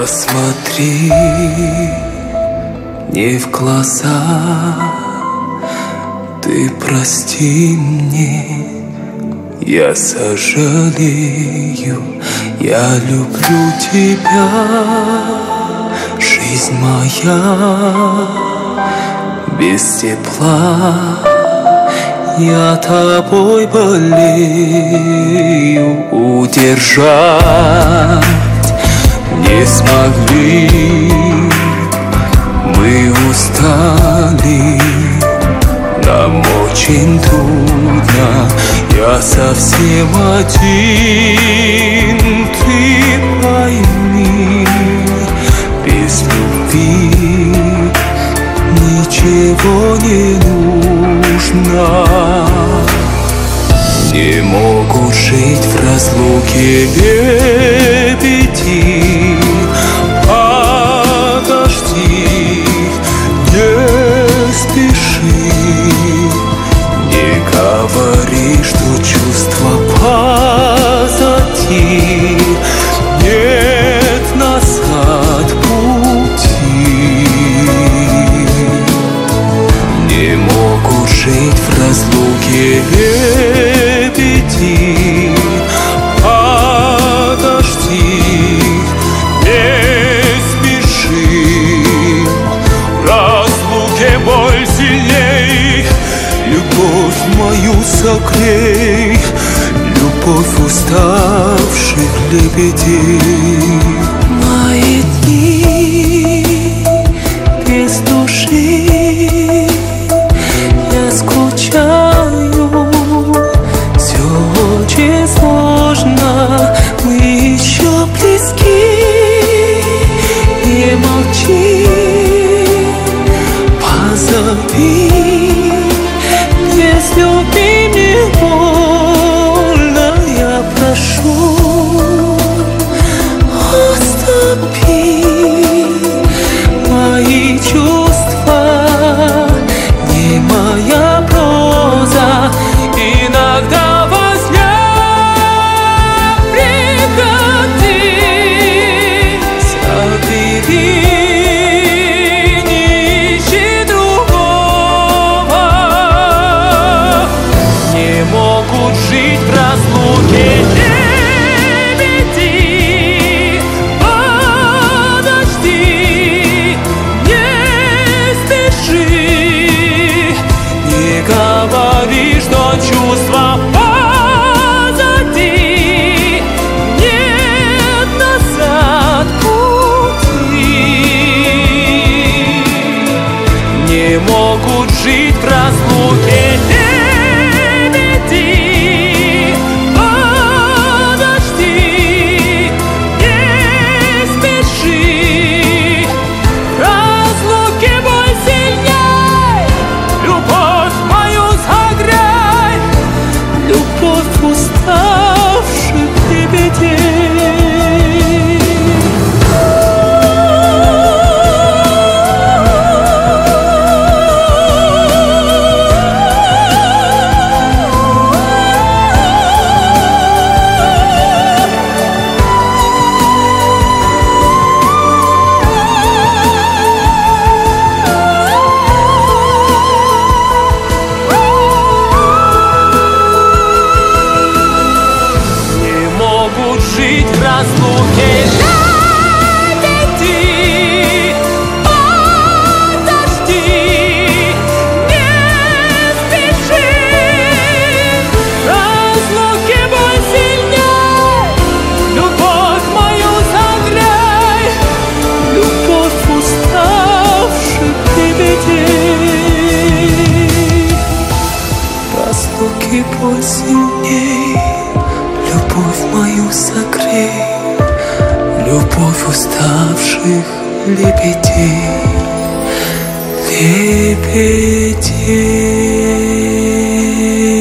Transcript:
Посмотри мне в глаза, ты прости мне, я сожалею, я люблю тебя, жизнь моя, без тепла я тобой болею, удержать не смогли, мы устали, нам очень трудно, я совсем один, ты пойми, без любви ничего не нужно. Не могут жить в разлуке лебеди, подожди, не спеши, не говори, что чувства позади, нет назад пути. Не могут жить в разлуке лебеди, подожди, не спеши, в разлуке боль сильней, любовь мою согрей, любовь уставших лебедей. Мои дни без души, я скучаю, все очень сложно, мы еще близки, не молчи, позови, если мне больно, я прошу, отступи, мои чувства не моя проза, иногда во сне пригодись, забери, не ищи другого. Не могут жить в разлуке лебеди, подожди, не спеши, не говори, что чувства позади, нет назад пути. Не могут жить в разлуке лебеди, подожди, не спеши, в разлуке боль сильней, любовь мою согрей, любовь уставших лебедей. Жить в разлуке лебеди, подожди, не спеши, в разлуке боль сильней, любовь мою согрей, любовь уставших лебедей. В разлуке боль сильней, любовь мою согрей, любовь уставших лебедей, лебедей.